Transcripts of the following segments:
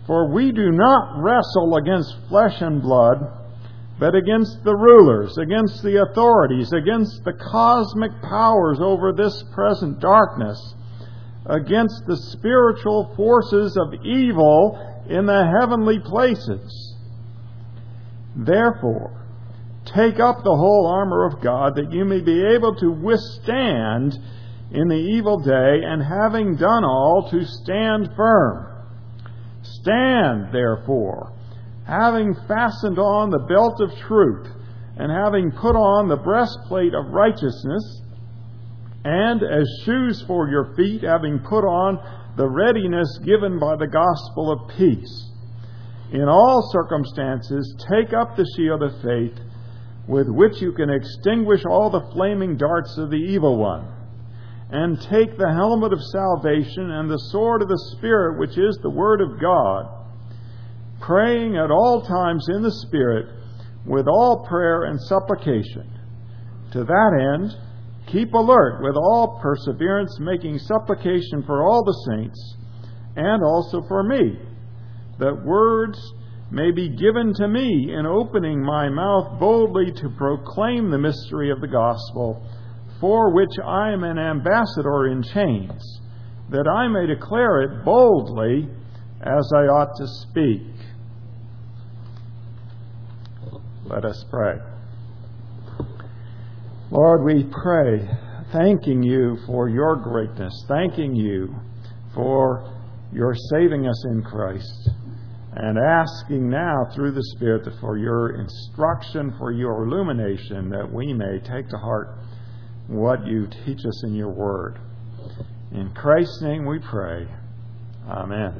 For we do not wrestle against flesh and blood, but against the rulers, against the authorities, against the cosmic powers over this present darkness, against the spiritual forces of evil in the heavenly places. Therefore, take up the whole armor of God, that you may be able to withstand in the evil day, and having done all, to stand firm. Stand, therefore, having fastened on the belt of truth, and having put on the breastplate of righteousness, and as shoes for your feet, having put on the readiness given by the gospel of peace. In all circumstances, take up the shield of faith, with which you can extinguish all the flaming darts of the evil one. And take the helmet of salvation and the sword of the Spirit, which is the Word of God, praying at all times in the Spirit, with all prayer and supplication. To that end, keep alert with all perseverance, making supplication for all the saints, and also for me, that words may be given to me in opening my mouth boldly to proclaim the mystery of the gospel, for which I am an ambassador in chains, that I may declare it boldly as I ought to speak. Let us pray. Lord, we pray, thanking you for your greatness, thanking you for your saving us in Christ, and asking now through the Spirit for your instruction, for your illumination, that we may take to heart what you teach us in your word. In Christ's name we pray. Amen.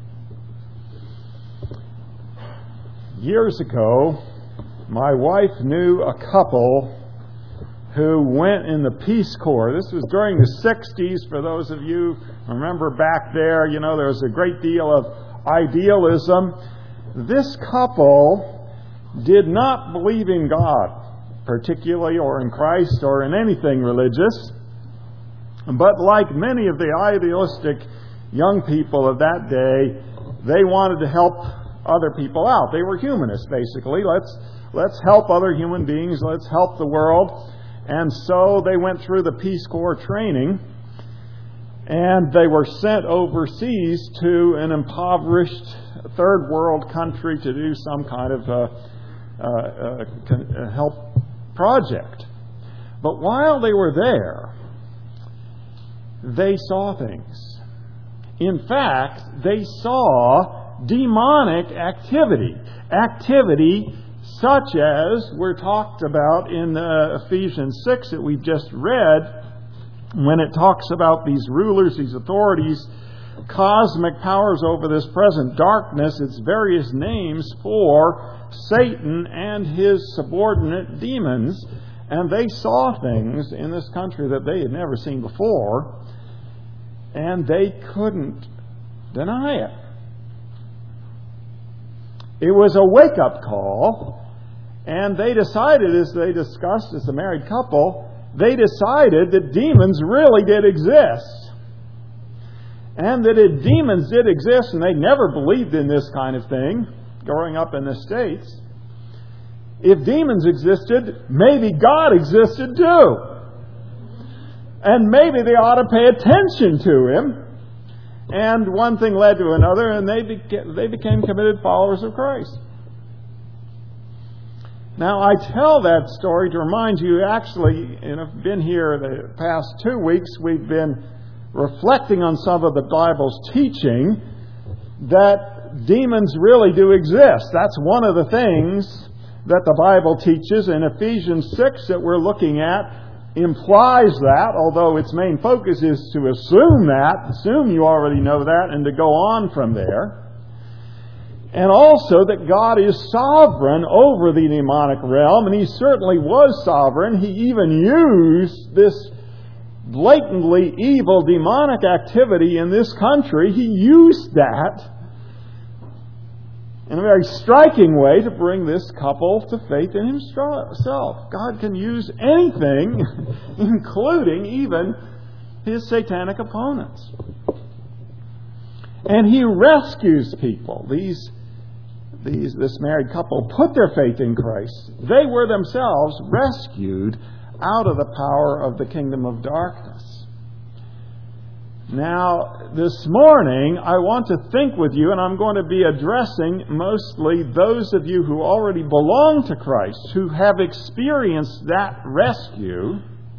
Years ago, my wife knew a couple who went in the Peace Corps. This was during the 60s. For those of you who remember back there, there was a great deal of idealism. This couple did not believe in God, particularly, or in Christ, or in anything religious. But like many of the idealistic young people of that day, they wanted to help other people out. They were humanists, basically. Let's help other human beings. Let's help the world. And so they went through the Peace Corps training, and they were sent overseas to an impoverished third world country to do some kind of help project. But while they were there, they saw things. In fact, they saw demonic activity. Activity such as we're talked about in Ephesians 6 that we've just read, when it talks about these rulers, these authorities, cosmic powers over this present darkness. It's various names for Satan and his subordinate demons. And they saw things in this country that they had never seen before, and they couldn't deny it. It was a wake-up call, and they decided, as they discussed as a married couple, they decided that demons really did exist. And that if demons did exist, and they never believed in this kind of thing, growing up in the States, if demons existed, maybe God existed too. And maybe they ought to pay attention to Him. And one thing led to another, and they became committed followers of Christ. Now, I tell that story to remind you, actually, I've been here the past 2 weeks, we've been reflecting on some of the Bible's teaching that demons really do exist. That's one of the things that the Bible teaches, and Ephesians 6 that we're looking at implies that, although its main focus is to assume you already know that, and to go on from there. And also that God is sovereign over the demonic realm, and He certainly was sovereign. He even used this blatantly evil demonic activity in this country. He used that in a very striking way to bring this couple to faith in Himself. God can use anything, including even His satanic opponents. And He rescues people. This married couple put their faith in Christ. They were themselves rescued out of the power of the kingdom of darkness. Now, this morning, I want to think with you, and I'm going to be addressing mostly those of you who already belong to Christ, who have experienced that rescue,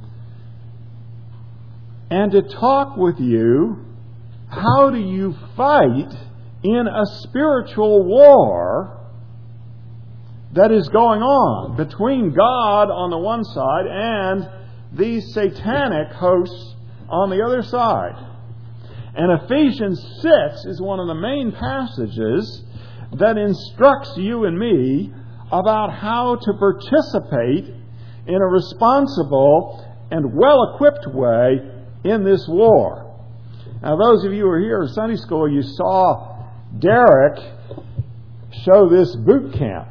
and to talk with you, how do you fight in a spiritual war that is going on between God on the one side and these satanic hosts on the other side. And Ephesians 6 is one of the main passages that instructs you and me about how to participate in a responsible and well-equipped way in this war. Now, those of you who were here in Sunday school, you saw Derek show this boot camp.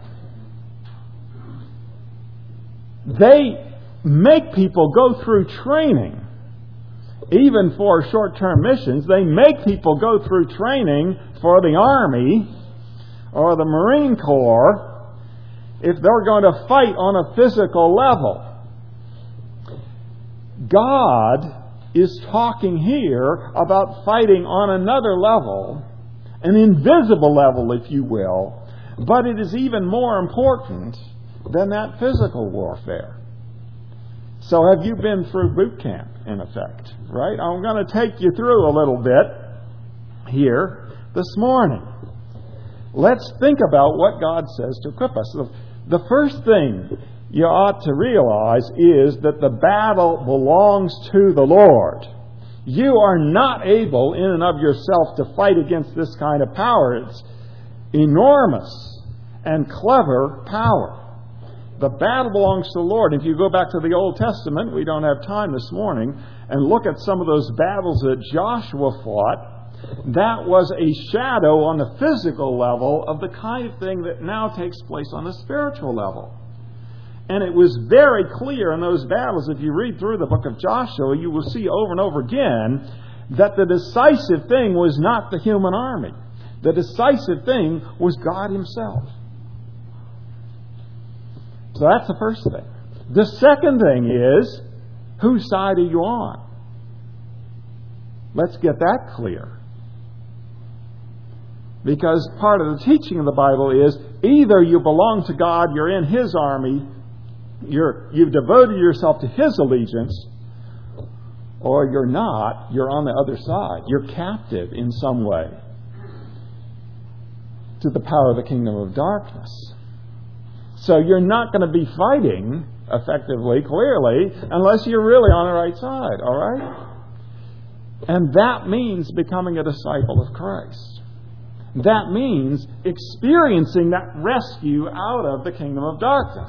They make people go through training. Even for short-term missions, they make people go through training for the Army or the Marine Corps if they're going to fight on a physical level. God is talking here about fighting on another level, an invisible level, if you will, but it is even more important than that physical warfare. So have you been through boot camp, in effect, right? I'm going to take you through a little bit here this morning. Let's think about what God says to equip us. The first thing you ought to realize is that the battle belongs to the Lord. You are not able in and of yourself to fight against this kind of power. It's enormous and clever power. The battle belongs to the Lord. If you go back to the Old Testament, we don't have time this morning, and look at some of those battles that Joshua fought, that was a shadow on the physical level of the kind of thing that now takes place on the spiritual level. And it was very clear in those battles, if you read through the book of Joshua, you will see over and over again that the decisive thing was not the human army. The decisive thing was God Himself. So that's the first thing. The second thing is, whose side are you on? Let's get that clear. Because part of the teaching of the Bible is, either you belong to God, you're in His army, you've devoted yourself to His allegiance, or you're not, you're on the other side. You're captive in some way to the power of the kingdom of darkness. So you're not going to be fighting effectively, clearly, unless you're really on the right side, all right? And that means becoming a disciple of Christ. That means experiencing that rescue out of the kingdom of darkness.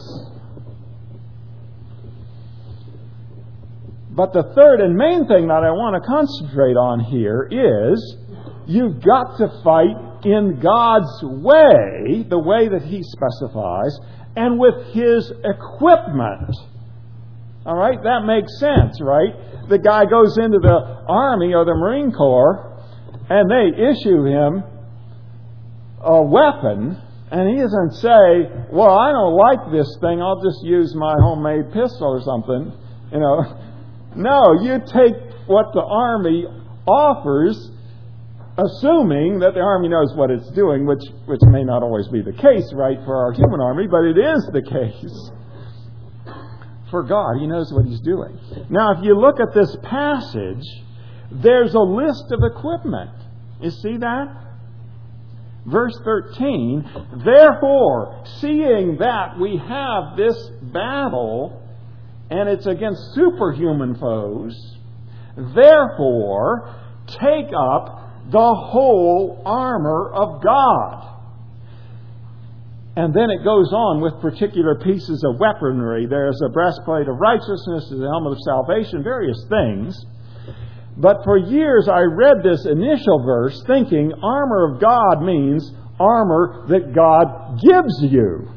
But the third and main thing that I want to concentrate on here is you've got to fight in God's way, the way that He specifies, and with His equipment. All right? That makes sense, right? The guy goes into the Army or the Marine Corps, and they issue him a weapon, and he doesn't say, well, I don't like this thing, I'll just use my homemade pistol or something. You know, no, you take what the Army offers, assuming that the Army knows what it's doing, which may not always be the case, right, for our human army, but it is the case. For God, He knows what He's doing. Now, if you look at this passage, there's a list of equipment. You see that? Verse 13, therefore, seeing that we have this battle, and it's against superhuman foes, therefore, take up the whole armor of God. And then it goes on with particular pieces of weaponry. There's a breastplate of righteousness, there's a helmet of salvation, various things. But for years I read this initial verse thinking armor of God means armor that God gives you,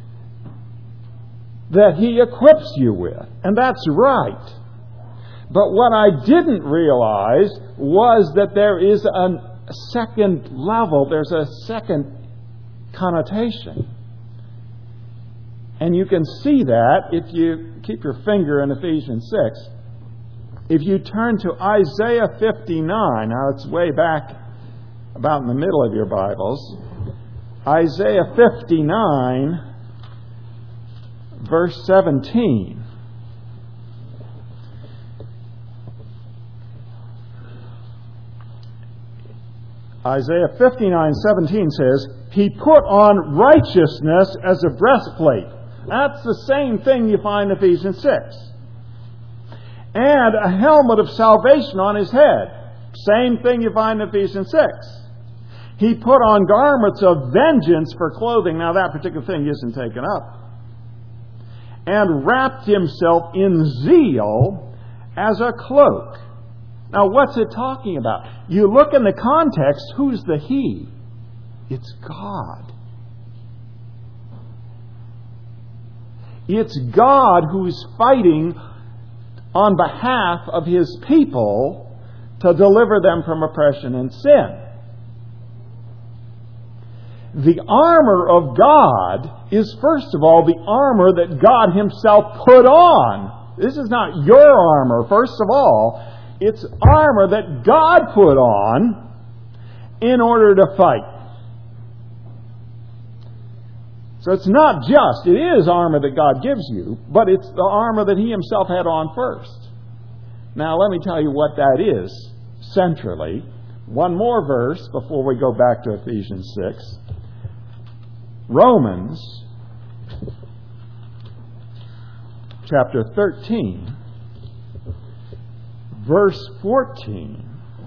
that He equips you with. And that's right. But what I didn't realize was that there is second level, there's a second connotation. And you can see that if you keep your finger in Ephesians 6. If you turn to Isaiah 59, now it's way back about in the middle of your Bibles. Isaiah 59, verse 17. Isaiah 59:17 says, He put on righteousness as a breastplate. That's the same thing you find in Ephesians 6. And a helmet of salvation on His head. Same thing you find in Ephesians 6. He put on garments of vengeance for clothing. Now that particular thing isn't taken up. And wrapped Himself in zeal as a cloak. Now what's it talking about? You look in the context, who's the He? It's God. It's God who's fighting on behalf of His people to deliver them from oppression and sin. The armor of God is, first of all, the armor that God Himself put on. This is not your armor, first of all. It's armor that God put on in order to fight. So it's not just, it is armor that God gives you, but it's the armor that He Himself had on first. Now let me tell you what that is centrally. One more verse before we go back to Ephesians 6. Romans chapter 13. Verse 14.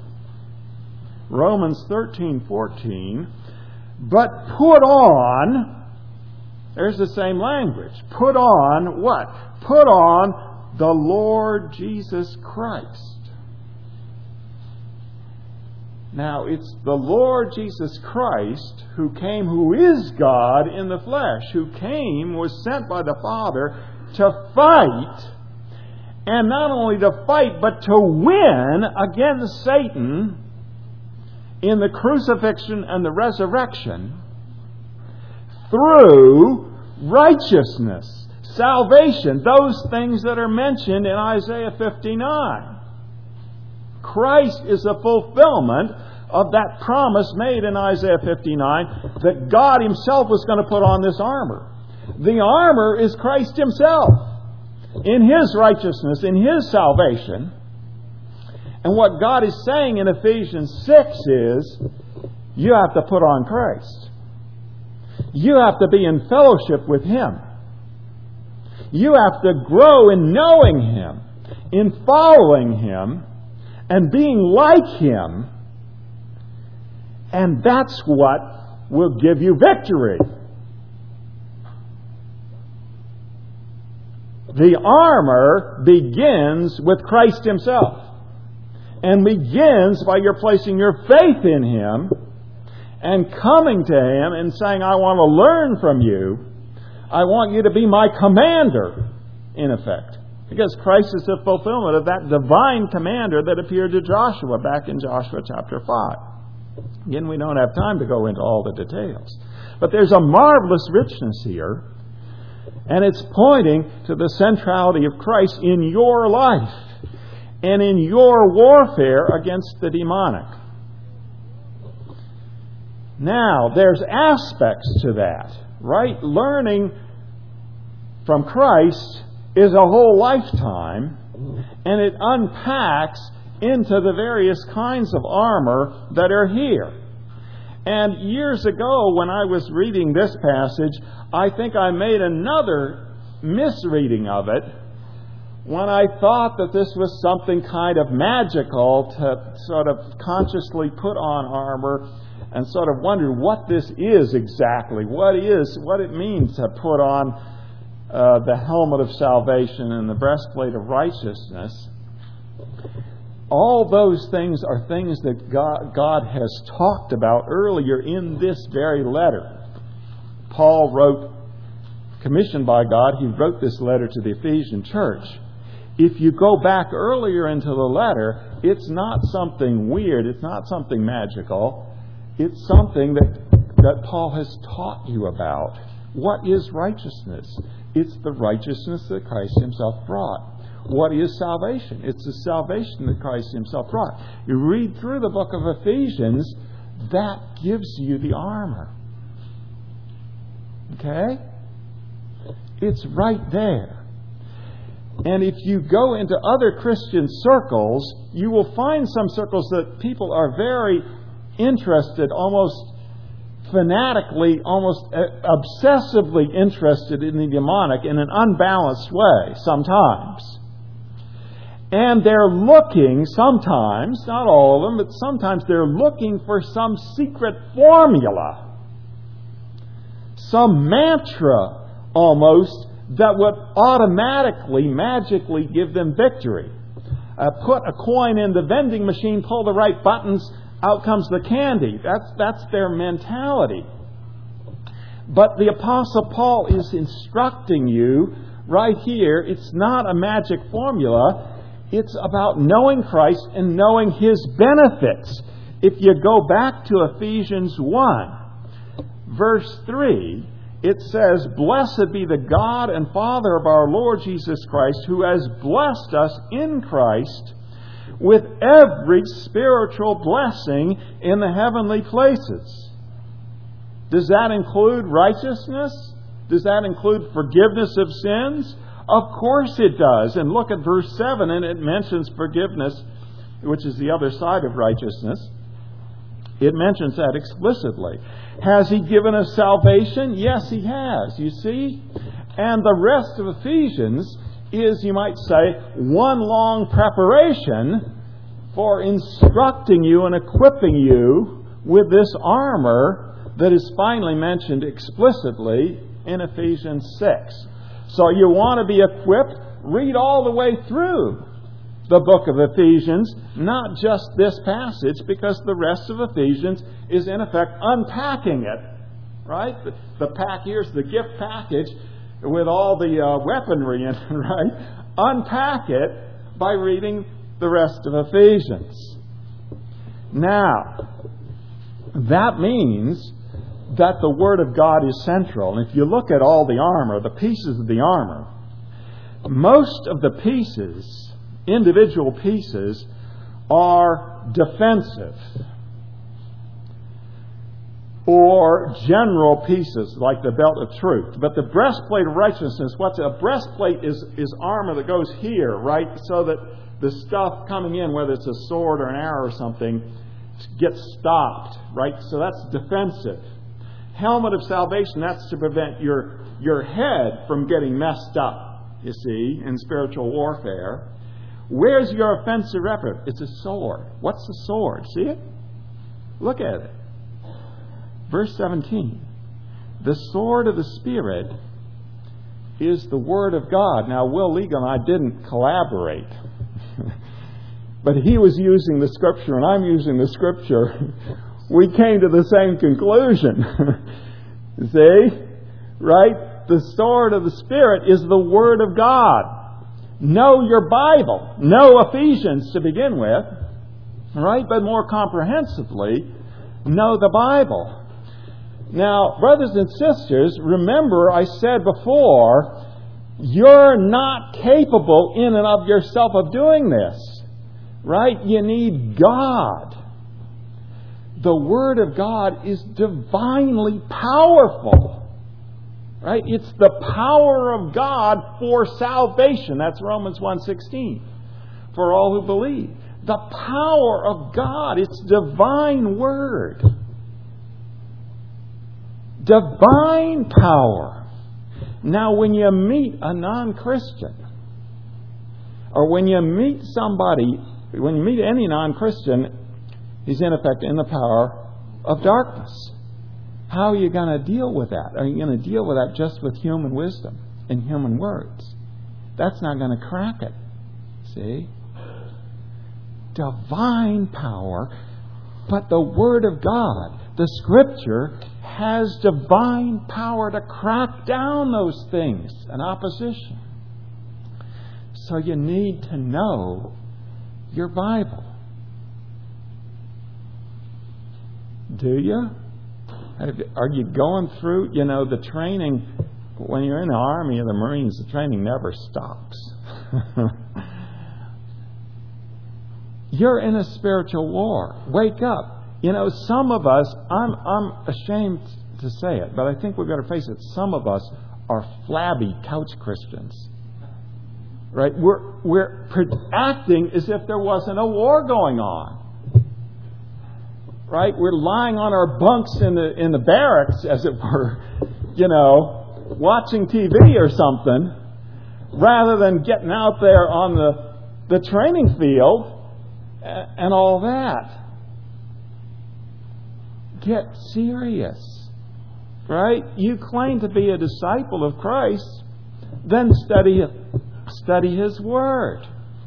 Romans 13:14. But put on, there's the same language. Put on what? Put on the Lord Jesus Christ. Now, it's the Lord Jesus Christ who came, who is God in the flesh, who came, was sent by the Father to fight. And not only to fight, but to win against Satan in the crucifixion and the resurrection through righteousness, salvation, those things that are mentioned in Isaiah 59. Christ is the fulfillment of that promise made in Isaiah 59 that God Himself was going to put on this armor. The armor is Christ Himself. In His righteousness, in His salvation. And what God is saying in Ephesians 6 is, you have to put on Christ. You have to be in fellowship with Him. You have to grow in knowing Him, in following Him, and being like Him. And that's what will give you victory. The armor begins with Christ Himself. And begins by your placing your faith in Him and coming to Him and saying, I want to learn from you. I want you to be my commander, in effect. Because Christ is the fulfillment of that divine commander that appeared to Joshua back in Joshua chapter 5. Again, we don't have time to go into all the details. But there's a marvelous richness here. And it's pointing to the centrality of Christ in your life and in your warfare against the demonic. Now, there's aspects to that, right? Learning from Christ is a whole lifetime, and it unpacks into the various kinds of armor that are here. And years ago, when I was reading this passage, I think I made another misreading of it when I thought that this was something kind of magical to sort of consciously put on armor and sort of wondered what this is exactly, what it means to put on the helmet of salvation and the breastplate of righteousness. All those things are things that God has talked about earlier in this very letter. Paul wrote, commissioned by God, he wrote this letter to the Ephesian church. if you go back earlier into the letter, it's not something weird. It's not something magical. It's something that Paul has taught you about. What is righteousness? It's the righteousness that Christ himself brought. What is salvation? It's the salvation that Christ himself brought. You read through the book of Ephesians, that gives you the armor. Okay? It's right there. And if you go into other Christian circles, you will find some circles that people are very interested, almost fanatically, almost obsessively interested in the demonic in an unbalanced way sometimes. And they're looking sometimes, not all of them, but sometimes they're looking for some secret formula, some mantra almost, that would automatically, magically give them victory. Put a coin in the vending machine, pull the right buttons, out comes the candy. That's their mentality. But the Apostle Paul is instructing you right here, it's not a magic formula. It's about knowing Christ and knowing His benefits. If you go back to Ephesians 1, verse 3, it says, "Blessed be the God and Father of our Lord Jesus Christ, who has blessed us in Christ with every spiritual blessing in the heavenly places." Does that include righteousness? Does that include forgiveness of sins? Of course it does. And look at verse 7, and it mentions forgiveness, which is the other side of righteousness. It mentions that explicitly. Has He given us salvation? Yes, He has. You see? And the rest of Ephesians is, you might say, one long preparation for instructing you and equipping you with this armor that is finally mentioned explicitly in Ephesians 6. So you want to be equipped, read all the way through the book of Ephesians, not just this passage, because the rest of Ephesians is in effect unpacking it. Right? The pack, here's the gift package with all the weaponry in it, right? Unpack it by reading the rest of Ephesians. Now, that means that the Word of God is central. And if you look at all the armor, the pieces of the armor, most of the pieces, individual pieces, are defensive or general pieces, like the belt of truth. But the breastplate of righteousness, what's a breastplate is armor that goes here, right? So that the stuff coming in, whether it's a sword or an arrow or something, gets stopped, right? So that's defensive. Helmet of salvation, that's to prevent your head from getting messed up, you see, in spiritual warfare. Where's your offensive weapon? It's a sword. What's the sword? See it? Look at it. Verse 17. The sword of the Spirit is the Word of God. Now, Will Legal and I didn't collaborate. But he was using the Scripture and I'm using the Scripture. We came to the same conclusion. See? Right? The sword of the Spirit is the Word of God. Know your Bible. Know Ephesians to begin with. Right? But more comprehensively, know the Bible. Now, brothers and sisters, remember I said before, you're not capable in and of yourself of doing this. Right? You need God. The Word of God is divinely powerful. Right? It's the power of God for salvation. That's Romans 1:16. For all who believe. The power of God. It's divine Word. Divine power. Now, when you meet a non-Christian, or when you meet any non-Christian, he's in effect in the power of darkness. How are you going to deal with that? Are you going to deal with that just with human wisdom and human words? That's not going to crack it. See? Divine power, but the Word of God, the Scripture, has divine power to crack down those things and opposition. So you need to know your Bible. Do you? Are you going through, the training? When you're in the Army or the Marines, the training never stops. You're in a spiritual war. Wake up. Some of us, I'm ashamed to say it, but I think we've got to face it. Some of us are flabby couch Christians. Right? We're acting as if there wasn't a war going on. Right? We're lying on our bunks in the barracks, as it were, watching TV or something, rather than getting out there on the training field and all that. Get serious. Right? You claim to be a disciple of Christ, then study His Word.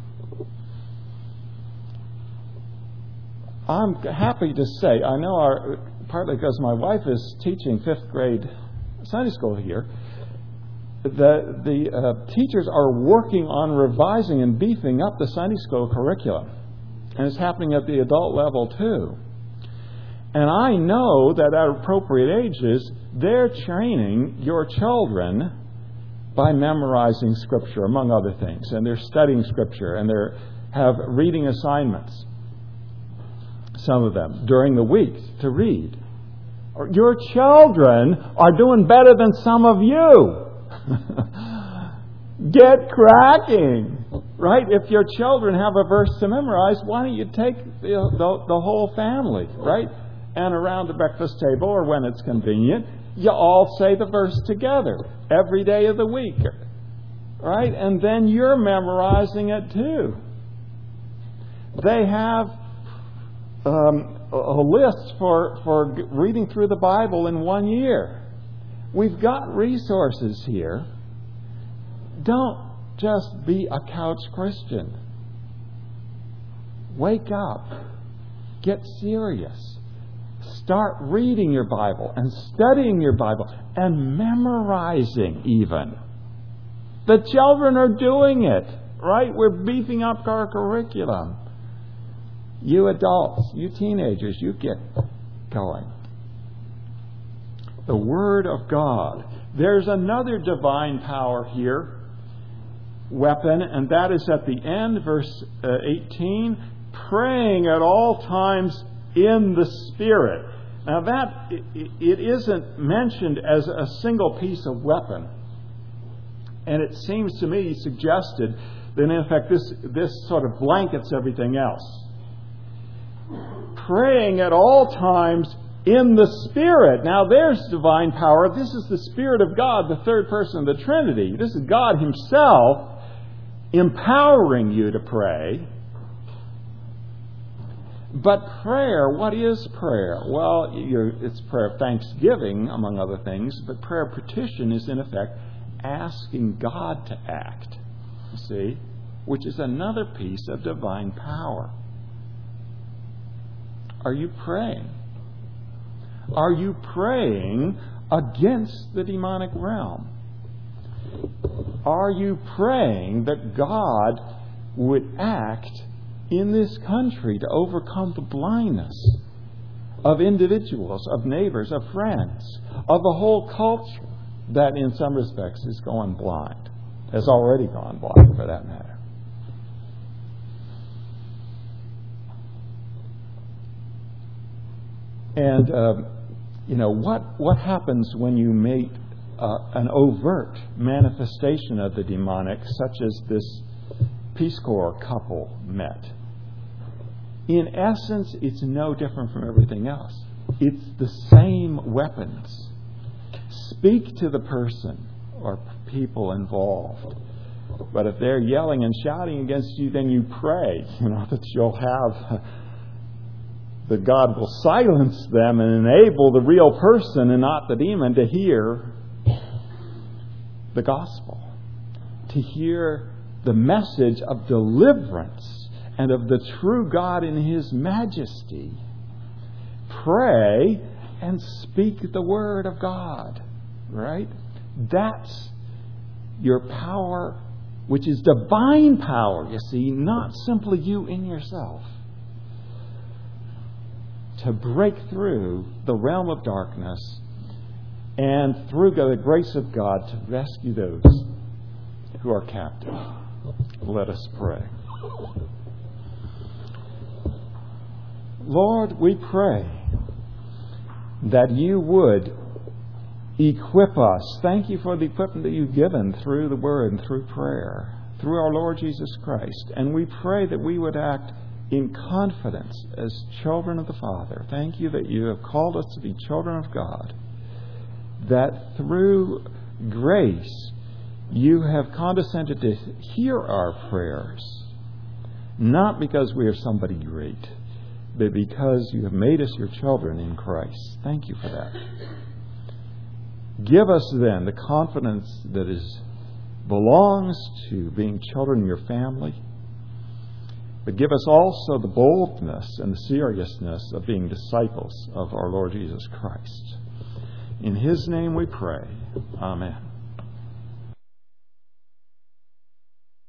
I'm happy to say, I know partly because my wife is teaching 5th grade Sunday school here, the teachers are working on revising and beefing up the Sunday school curriculum. And it's happening at the adult level too. And I know that at appropriate ages, they're training your children by memorizing Scripture, among other things. And they're studying Scripture, and they have reading assignments, some of them, during the week to read. Your children are doing better than some of you. Get cracking. Right? If your children have a verse to memorize, why don't you take the whole family, right? And around the breakfast table, or when it's convenient, you all say the verse together every day of the week. Right? And then you're memorizing it too. They have a list for reading through the Bible in 1 year. We've got resources here. Don't just be a couch Christian. Wake up. Get serious. Start reading your Bible and studying your Bible and memorizing even. The children are doing it, right? We're beefing up our curriculum. You adults, you teenagers, you get going. The Word of God. There's another divine power here, weapon, and that is at the end, verse 18, praying at all times in the Spirit. Now that, it isn't mentioned as a single piece of weapon. And it seems to me suggested that in effect this sort of blankets everything else. Praying at all times in the Spirit. Now there's divine power. This is the Spirit of God, the third person of the Trinity. This is God Himself empowering you to pray. But prayer, what is prayer? Well, it's prayer of thanksgiving, among other things, but prayer of petition is in effect asking God to act, you see, which is another piece of divine power. Are you praying? Are you praying against the demonic realm? Are you praying that God would act in this country to overcome the blindness of individuals, of neighbors, of friends, of the whole culture that in some respects is going blind, has already gone blind for that matter? And, what happens when you meet an overt manifestation of the demonic, such as this Peace Corps couple met? In essence, it's no different from everything else. It's the same weapons. Speak to the person or people involved. But if they're yelling and shouting against you, then you pray, that you'll have, that God will silence them and enable the real person and not the demon to hear the gospel, to hear the message of deliverance and of the true God in His majesty. Pray and speak the Word of God, right? That's your power which is divine power, you see, not simply you in yourself, to break through the realm of darkness and through the grace of God to rescue those who are captive. Let us pray. Lord, we pray that you would equip us. Thank you for the equipment that you've given through the Word and through prayer, through our Lord Jesus Christ. And we pray that we would act in confidence as children of the Father. Thank you that you have called us to be children of God, that through grace you have condescended to hear our prayers, not because we are somebody great, but because you have made us your children in Christ. Thank you for that. Give us then the confidence that belongs to being children in your family, but give us also the boldness and the seriousness of being disciples of our Lord Jesus Christ. In His name we pray. Amen.